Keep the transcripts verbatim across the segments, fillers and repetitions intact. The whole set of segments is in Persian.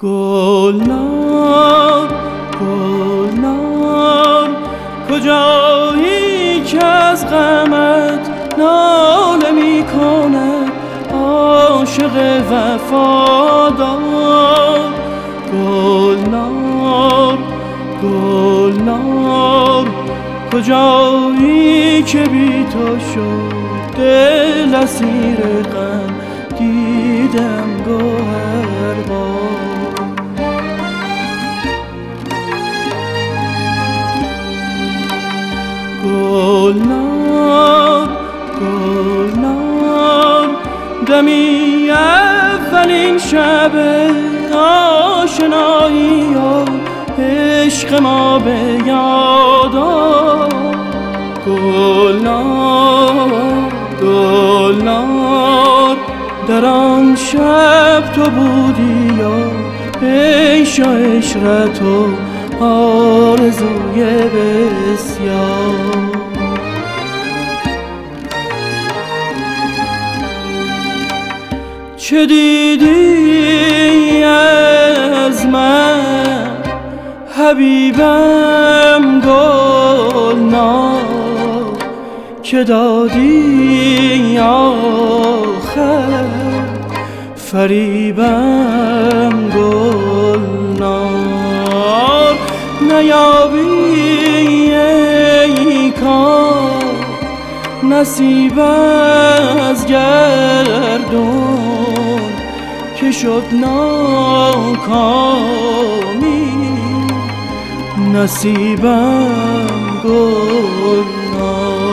گلنار گلنار کجایی که از غمت ناله می کند عاشق وفادار. گلنار گلنار کجایی که بی تو شد دل اسیر غم دیدم گوهربار. گلنار گلنار دمی اولین شب آشنایی و عشق ما به یاد آر. گلنار گلنار در آن شب تو بودی و عیش و عشرت و آرزوی بسیار. چه دیدی از من حبیبم گلنار که دادی آخر فریبم گلنار. نیابی ای کار نصیب از گردون که شد ناکامی نصیبم گلنار.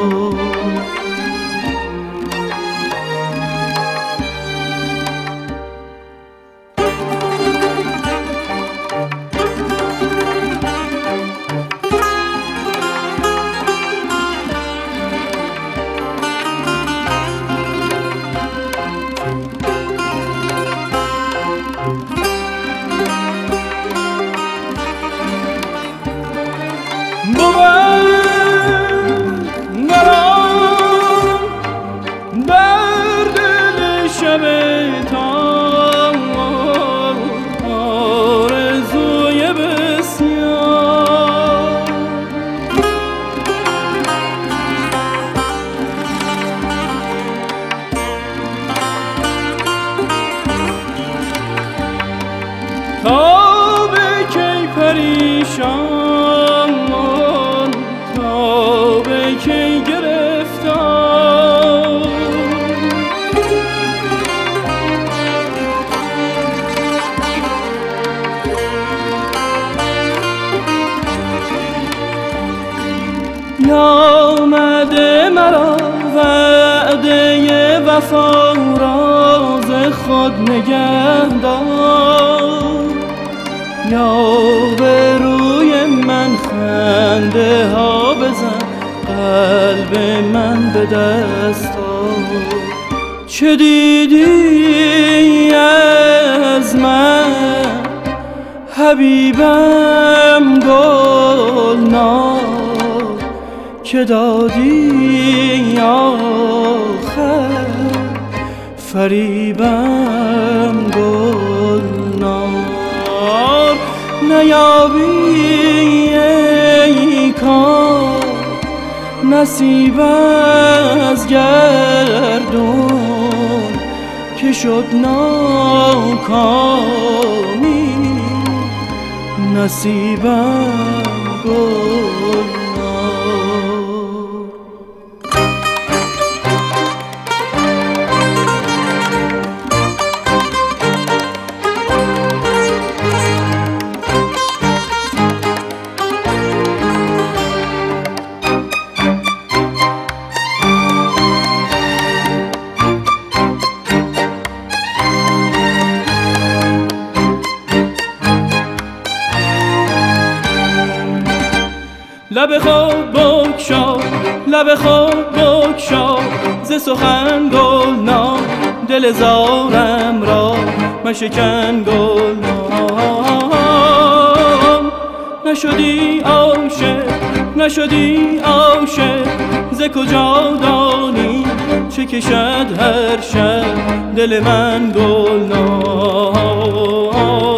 تا به کی پریشان تا به کی گرفتار آمده مرا وعده وفا راز خود نگهدار. یا به روی من خنده ها بزن قلب من به دست آر. چه دیدی از من حبیبم گلنار که دادی آخر فریبم گلنار. نیابی ای کار نصیب از گردون که شد ناکامی نصیبم گلنار. لب خود بگشا لب خود بگشا ز سخن گلنار دل زارم را مشکن گلنار. نشدی عاشق نشدی عاشق ز کجا دانی چه کشد هر شب دل من گلنار.